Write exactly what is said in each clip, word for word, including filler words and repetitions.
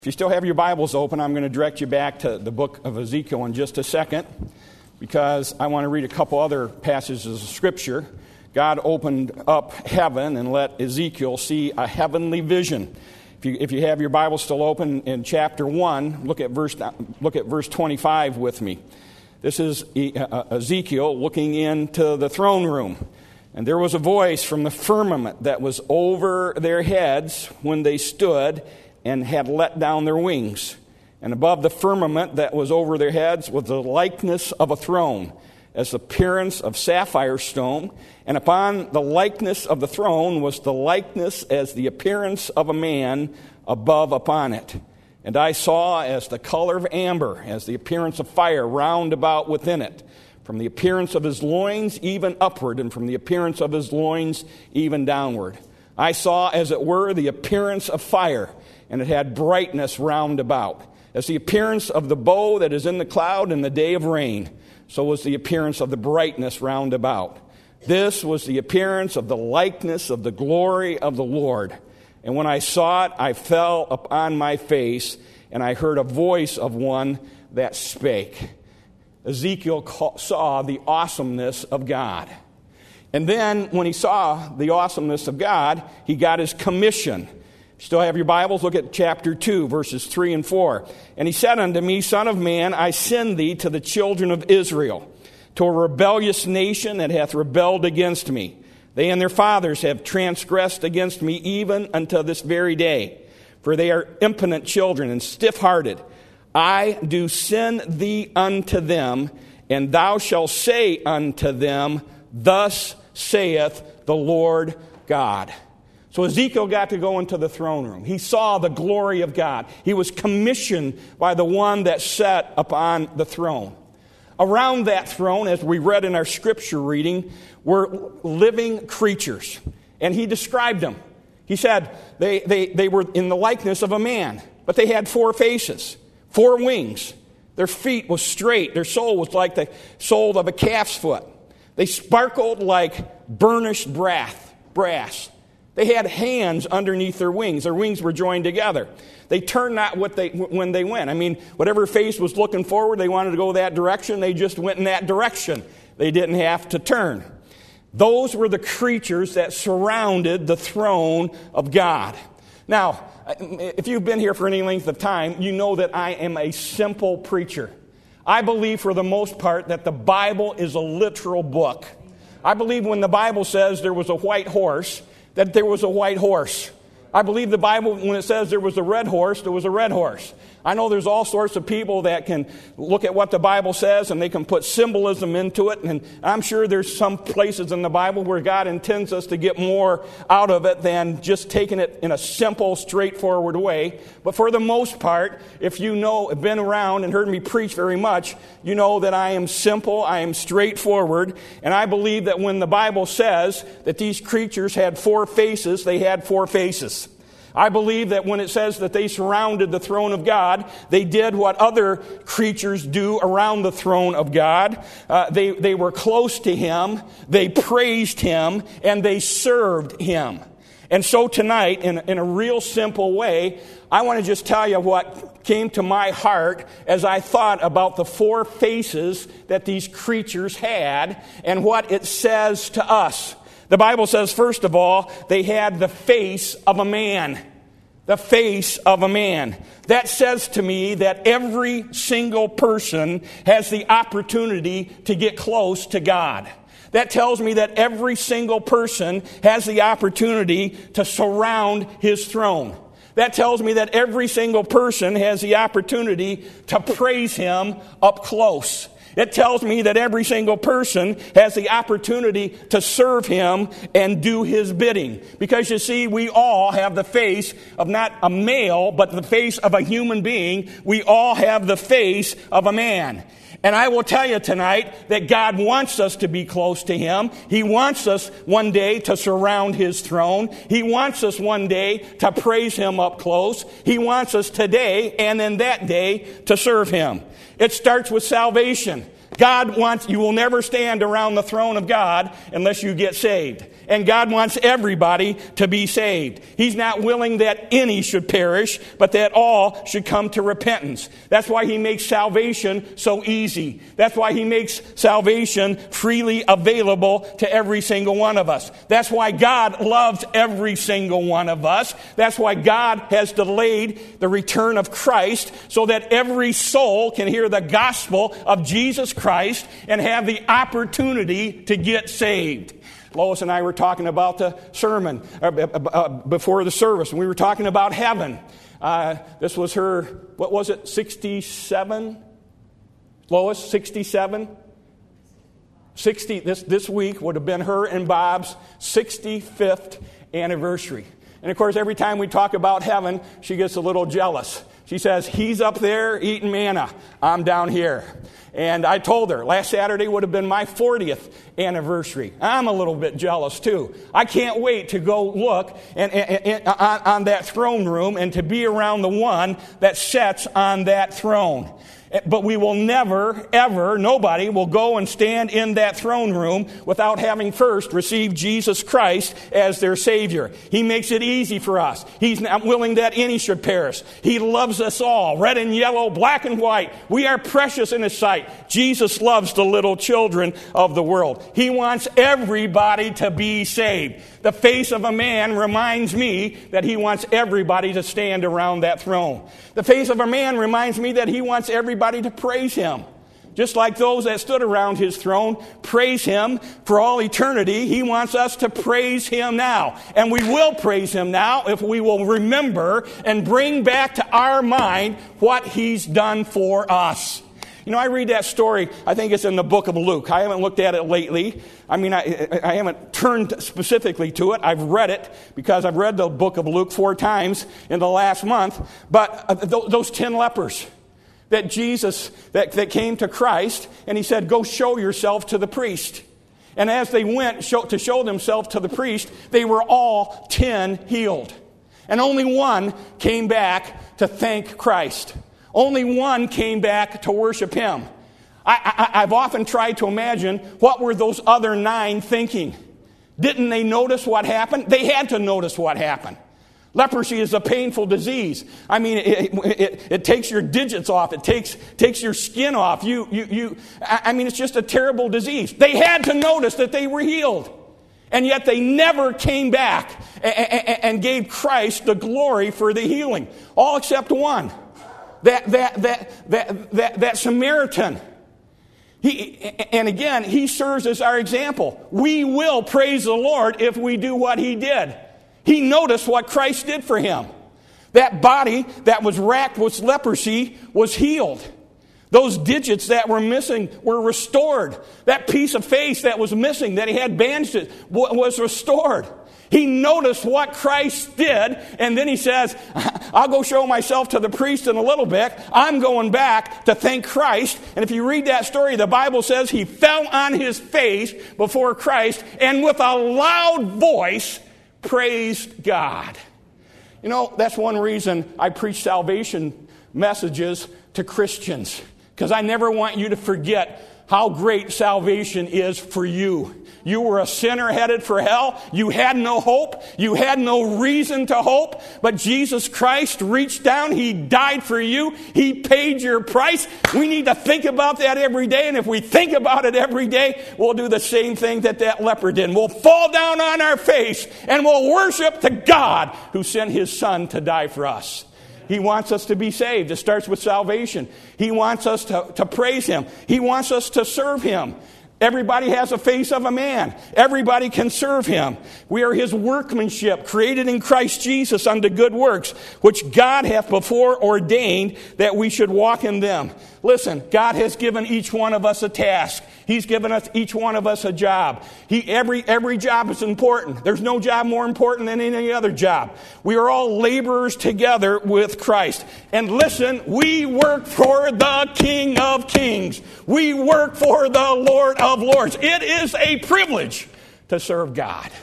If you still have your Bibles open, I'm going to direct you back to the book of Ezekiel in just a second, because I want to read a couple other passages of Scripture. God opened up heaven and let Ezekiel see a heavenly vision. If you, if you have your Bible still open in chapter one, look at verse look at verse twenty-five with me. This is Ezekiel looking into the throne room. And there was a voice from the firmament that was over their heads when they stood and had let down their wings. And above the firmament that was over their heads was the likeness of a throne, as the appearance of sapphire stone. And upon the likeness of the throne was the likeness as the appearance of a man above upon it. And I saw as the color of amber, as the appearance of fire round about within it, from the appearance of his loins even upward, and from the appearance of his loins even downward. I saw, as it were, the appearance of fire, and it had brightness round about. As the appearance of the bow that is in the cloud in the day of rain, so was the appearance of the brightness round about. This was the appearance of the likeness of the glory of the Lord. And when I saw it, I fell upon my face, and I heard a voice of one that spake. Ezekiel saw the awesomeness of God. And then, when he saw the awesomeness of God, he got his commission. Still have your Bibles? Look at chapter two, verses three and four. And he said unto me, Son of man, I send thee to the children of Israel, to a rebellious nation that hath rebelled against me. They and their fathers have transgressed against me even unto this very day. For they are impotent children and stiff-hearted. I do send thee unto them, and thou shalt say unto them, Thus saith the Lord God. So Ezekiel got to go into the throne room. He saw the glory of God. He was commissioned by the one that sat upon the throne. Around that throne, as we read in our scripture reading, were living creatures. And he described them. He said they, they, they were in the likeness of a man, but they had four faces, four wings. Their feet was straight. Their sole was like the sole of a calf's foot. They sparkled like burnished brass. They had hands underneath their wings. Their wings were joined together. They turned not what they when they went. I mean, whatever face was looking forward, they wanted to go that direction. They just went in that direction. They didn't have to turn. Those were the creatures that surrounded the throne of God. Now, if you've been here for any length of time, you know that I am a simple preacher. I believe for the most part that the Bible is a literal book. I believe when the Bible says there was a white horse, that there was a white horse. I believe the Bible, when it says there was a red horse, there was a red horse. I know there's all sorts of people that can look at what the Bible says and they can put symbolism into it. And I'm sure there's some places in the Bible where God intends us to get more out of it than just taking it in a simple, straightforward way. But for the most part, if you know, have been around and heard me preach very much, you know that I am simple, I am straightforward. And I believe that when the Bible says that these creatures had four faces, they had four faces. I believe that when it says that they surrounded the throne of God, they did what other creatures do around the throne of God. Uh, they, they were close to Him, they praised Him, and they served Him. And so tonight, in, in a real simple way, I want to just tell you what came to my heart as I thought about the four faces that these creatures had and what it says to us. The Bible says, first of all, they had the face of a man. The face of a man. That says to me that every single person has the opportunity to get close to God. That tells me that every single person has the opportunity to surround His throne. That tells me that every single person has the opportunity to praise Him up close. It tells me that every single person has the opportunity to serve Him and do His bidding. Because you see, we all have the face of not a male, but the face of a human being. We all have the face of a man. And I will tell you tonight that God wants us to be close to Him. He wants us one day to surround His throne. He wants us one day to praise Him up close. He wants us today and in that day to serve Him. It starts with salvation. God wants, you will never stand around the throne of God unless you get saved. And God wants everybody to be saved. He's not willing that any should perish, but that all should come to repentance. That's why he makes salvation so easy. That's why he makes salvation freely available to every single one of us. That's why God loves every single one of us. That's why God has delayed the return of Christ so that every soul can hear the gospel of Jesus Christ and have the opportunity to get saved. Lois and I were talking about the sermon uh, uh, before the service, and we were talking about heaven. Uh, this was her, what was it, sixty-seven? Lois, sixty-seven? sixty, this, this week would have been her and Bob's sixty-fifth anniversary. And of course, every time we talk about heaven, she gets a little jealous. She says, he's up there eating manna. I'm down here. And I told her, last Saturday would have been my fortieth anniversary. I'm a little bit jealous, too. I can't wait to go look and, and, and, on, on that throne room and to be around the one that sits on that throne. But we will never, ever, nobody will go and stand in that throne room without having first received Jesus Christ as their Savior. He makes it easy for us. He's not willing that any should perish. He loves us all, red and yellow, black and white. We are precious in His sight. Jesus loves the little children of the world. He wants everybody to be saved. The face of a man reminds me that he wants everybody to stand around that throne. The face of a man reminds me that he wants everybody to praise him. Just like those that stood around his throne praise him for all eternity, he wants us to praise him now. And we will praise him now if we will remember and bring back to our mind what he's done for us. You know, I read that story, I think it's in the book of Luke. I haven't looked at it lately. I mean, I, I haven't turned specifically to it. I've read it because I've read the book of Luke four times in the last month. But uh, th- those ten lepers that Jesus, that, that came to Christ, and he said, go show yourself to the priest. And as they went show, to show themselves to the priest, they were all ten healed. And only one came back to thank Christ. Only one came back to worship him. I, I, I've often tried to imagine what were those other nine thinking. Didn't they notice what happened? They had to notice what happened. Leprosy is a painful disease. I mean, it, it, it takes your digits off. It takes takes your skin off. You, you, you. I mean, it's just a terrible disease. They had to notice that they were healed. And yet they never came back and gave Christ the glory for the healing. All except one. That that that that that, that Samaritan. He, and again, he serves as our example. We will praise the Lord if we do what he did. He noticed what Christ did for him. That body that was racked with leprosy was healed. Those digits that were missing were restored. That piece of face that was missing, that he had bandaged, was restored. He noticed what Christ did, and then he says, I'll go show myself to the priest in a little bit. I'm going back to thank Christ. And if you read that story, the Bible says he fell on his face before Christ and with a loud voice praised God. You know, that's one reason I preach salvation messages to Christians, because I never want you to forget how great salvation is for you. You were a sinner headed for hell. You had no hope. You had no reason to hope. But Jesus Christ reached down. He died for you. He paid your price. We need to think about that every day. And if we think about it every day, we'll do the same thing that that leper did. We'll fall down on our face and we'll worship the God who sent his son to die for us. He wants us to be saved. It starts with salvation. He wants us to, to praise him. He wants us to serve him. Everybody has a face of a man. Everybody can serve him. We are his workmanship, created in Christ Jesus unto good works, which God hath before ordained that we should walk in them. Listen, God has given each one of us a task. He's given us each one of us a job. He, every, every job is important. There's no job more important than any other job. We are all laborers together with Christ. And listen, we work for the King of Kings. We work for the Lord of Lords. It is a privilege to serve God.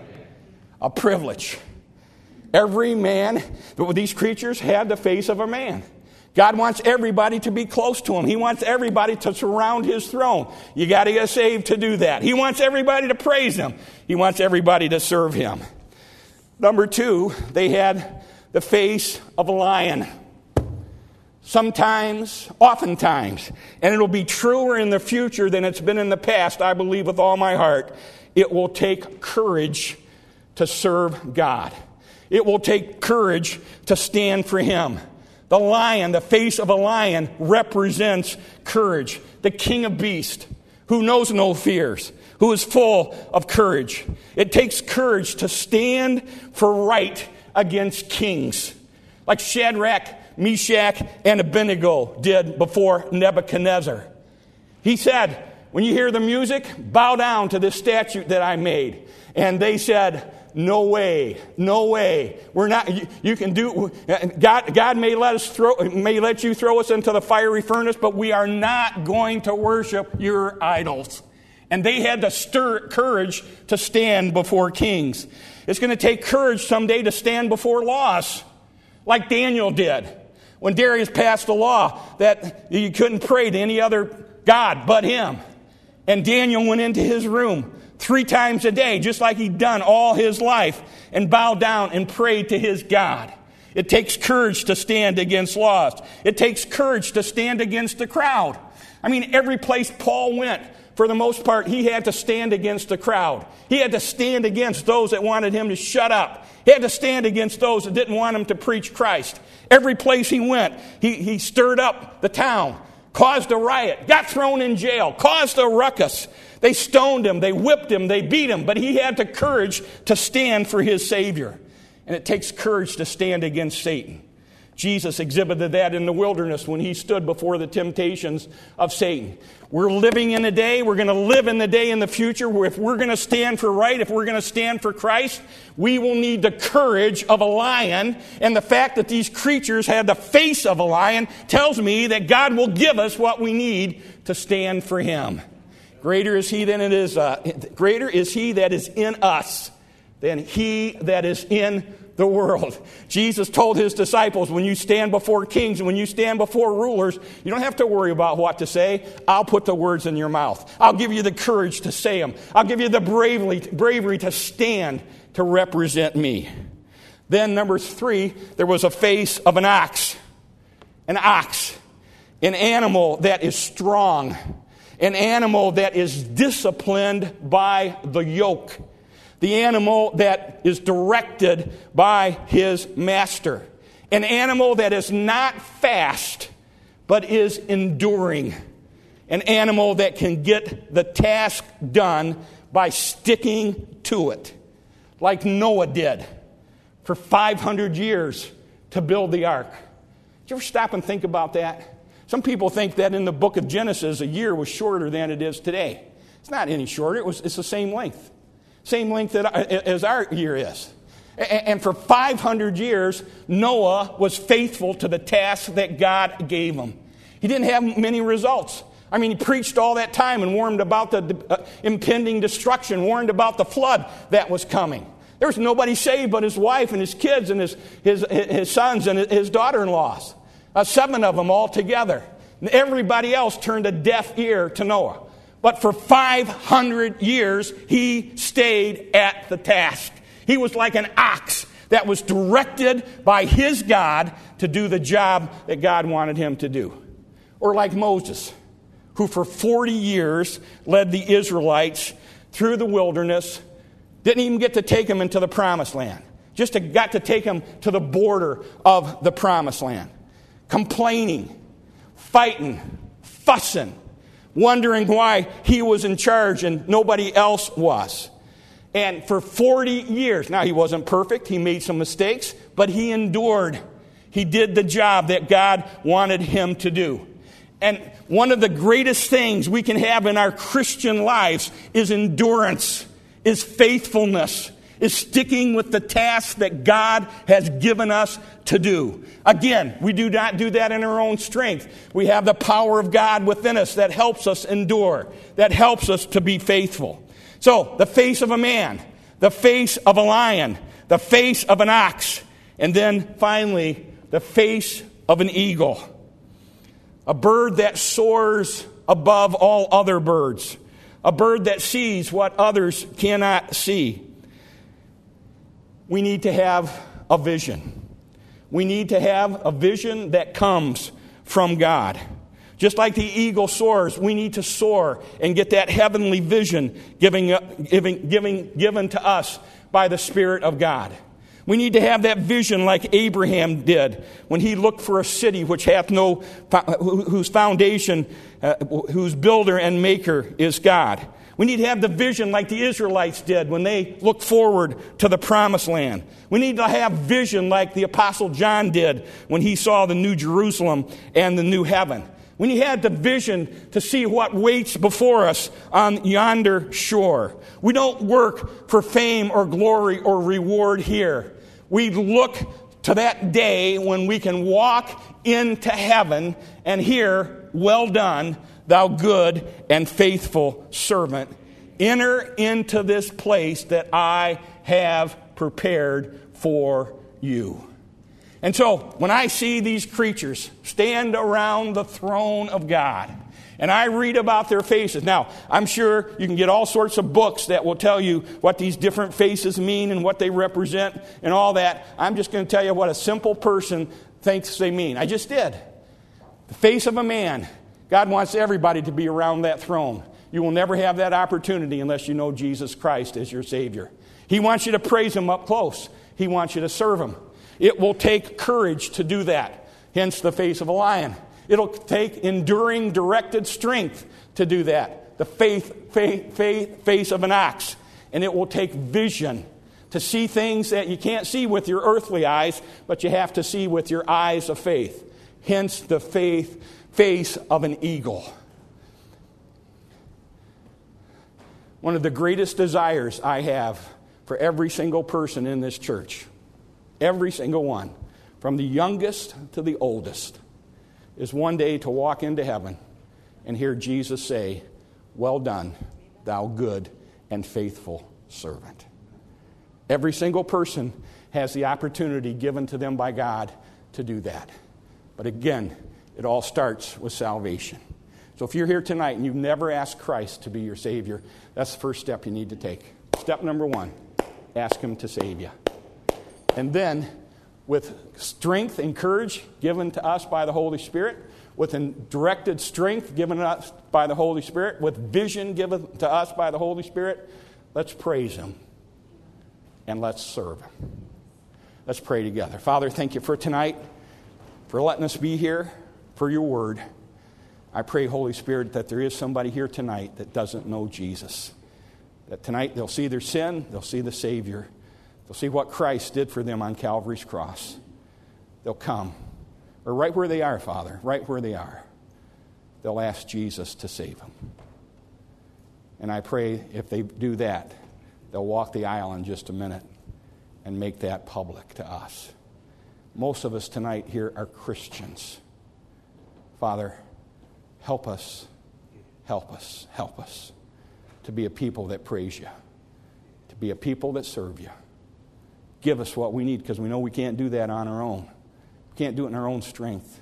A privilege. Every man, these creatures had the face of a man. God wants everybody to be close to him. He wants everybody to surround his throne. You got to get saved to do that. He wants everybody to praise him. He wants everybody to serve him. Number two, they had the face of a lion. Sometimes, oftentimes, and it'll be truer in the future than it's been in the past, I believe with all my heart, it will take courage to serve God. It will take courage to stand for him. The lion, the face of a lion, represents courage. The king of beasts, who knows no fears, who is full of courage. It takes courage to stand for right against kings, like Shadrach, Meshach, and Abednego did before Nebuchadnezzar. He said, when you hear the music, bow down to this statue that I made. And they said, no way, no way. We're not. You, you can do. God, God may let us throw, may let you throw us into the fiery furnace, but we are not going to worship your idols. And they had to stir courage to stand before kings. It's going to take courage someday to stand before laws, like Daniel did when Darius passed a law that you couldn't pray to any other god but him. And Daniel went into his room three times a day, just like he'd done all his life, and bowed down and prayed to his God. It takes courage to stand against laws. It takes courage to stand against the crowd. I mean, every place Paul went, for the most part, he had to stand against the crowd. He had to stand against those that wanted him to shut up. He had to stand against those that didn't want him to preach Christ. Every place he went, he, he stirred up the town, caused a riot, got thrown in jail, caused a ruckus. They stoned him, they whipped him, they beat him, but he had the courage to stand for his Savior. And it takes courage to stand against Satan. Jesus exhibited that in the wilderness when he stood before the temptations of Satan. We're living in a day, we're going to live in the day in the future where if we're going to stand for right, if we're going to stand for Christ, we will need the courage of a lion. And the fact that these creatures had the face of a lion tells me that God will give us what we need to stand for him. Greater is he than it is, uh, greater is he that is in us than he that is in the world. Jesus told his disciples, when you stand before kings and when you stand before rulers, you don't have to worry about what to say. I'll put the words in your mouth. I'll give you the courage to say them. I'll give you the bravery, bravery to stand to represent me. Then, number three, there was a face of an ox. An ox. An animal that is strong. An animal that is disciplined by the yoke. The animal that is directed by his master. An animal that is not fast, but is enduring. An animal that can get the task done by sticking to it. Like Noah did for five hundred years to build the ark. Did you ever stop and think about that? Some people think that in the book of Genesis, a year was shorter than it is today. It's not any shorter. It was, it's the same length. Same length that, as our year is. And for five hundred years, Noah was faithful to the task that God gave him. He didn't have many results. I mean, he preached all that time and warned about the uh, impending destruction, warned about the flood that was coming. There was nobody saved but his wife and his kids and his, his, his sons and his daughter-in-laws. Uh, seven of them all together. And everybody else turned a deaf ear to Noah. But for five hundred years, he stayed at the task. He was like an ox that was directed by his God to do the job that God wanted him to do. Or like Moses, who for forty years led the Israelites through the wilderness, didn't even get to take them into the promised land. Just got to take them to the border of the promised land. Complaining, fighting, fussing, wondering why he was in charge and nobody else was. And for forty years, now he wasn't perfect, he made some mistakes, but he endured. He did the job that God wanted him to do. And one of the greatest things we can have in our Christian lives is endurance, is faithfulness, is sticking with the task that God has given us to do. Again, we do not do that in our own strength. We have the power of God within us that helps us endure, that helps us to be faithful. So, the face of a man, the face of a lion, the face of an ox, and then finally, the face of an eagle. a bird that soars above all other birds, a bird that sees what others cannot see. We need to have a vision. We need to have a vision that comes from God. Just like the eagle soars, we need to soar and get that heavenly vision giving, giving, giving, given to us by the Spirit of God. We need to have that vision like Abraham did when he looked for a city which hath no, whose foundation, uh, whose builder and maker is God. We need to have the vision like the Israelites did when they looked forward to the promised land. We need to have vision like the Apostle John did when he saw the New Jerusalem and the new heaven. We need to have the vision to see what waits before us on yonder shore. We don't work for fame or glory or reward here. We look to that day when we can walk into heaven and hear, "Well done, thou good and faithful servant. Enter into this place that I have prepared for you." And so, when I see these creatures stand around the throne of God, and I read about their faces. Now, I'm sure you can get all sorts of books that will tell you what these different faces mean and what they represent and all that. I'm just going to tell you what a simple person thinks they mean. I just did. The face of a man. God wants everybody to be around that throne. You will never have that opportunity unless you know Jesus Christ as your Savior. He wants you to praise Him up close. He wants you to serve Him. It will take courage to do that, hence the face of a lion. It'll take enduring, directed strength to do that, the faith, faith, faith, face of an ox. And it will take vision to see things that you can't see with your earthly eyes, but you have to see with your eyes of faith. Hence the faith, face of an eagle. One of the greatest desires I have for every single person in this church, every single one, from the youngest to the oldest, is one day to walk into heaven and hear Jesus say, "Well done, thou good and faithful servant." Every single person has the opportunity given to them by God to do that. But again, it all starts with salvation. So if you're here tonight and you've never asked Christ to be your Savior, that's the first step you need to take. Step number one, ask Him to save you. And then, with strength and courage given to us by the Holy Spirit, with directed strength given to us by the Holy Spirit, with vision given to us by the Holy Spirit, let's praise Him and let's serve Him. Let's pray together. Father, thank you for tonight, for letting us be here, for your word. I pray, Holy Spirit, that there is somebody here tonight that doesn't know Jesus. That tonight they'll see their sin, they'll see the Savior. They'll see what Christ did for them on Calvary's cross. They'll come, or right where they are, Father, right where they are. They'll ask Jesus to save them. And I pray if they do that, they'll walk the aisle in just a minute and make that public to us. Most of us tonight here are Christians. Father, help us, help us, help us to be a people that praise you, to be a people that serve you. Give us what we need, because we know we can't do that on our own. We can't do it in our own strength.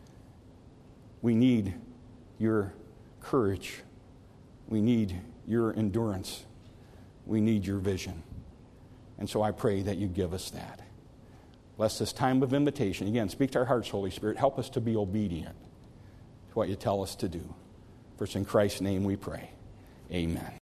We need your courage. We need your endurance. We need your vision. And so I pray that you give us that. Bless this time of invitation. Again, speak to our hearts, Holy Spirit. Help us to be obedient to what you tell us to do. For it's in Christ's name we pray. Amen.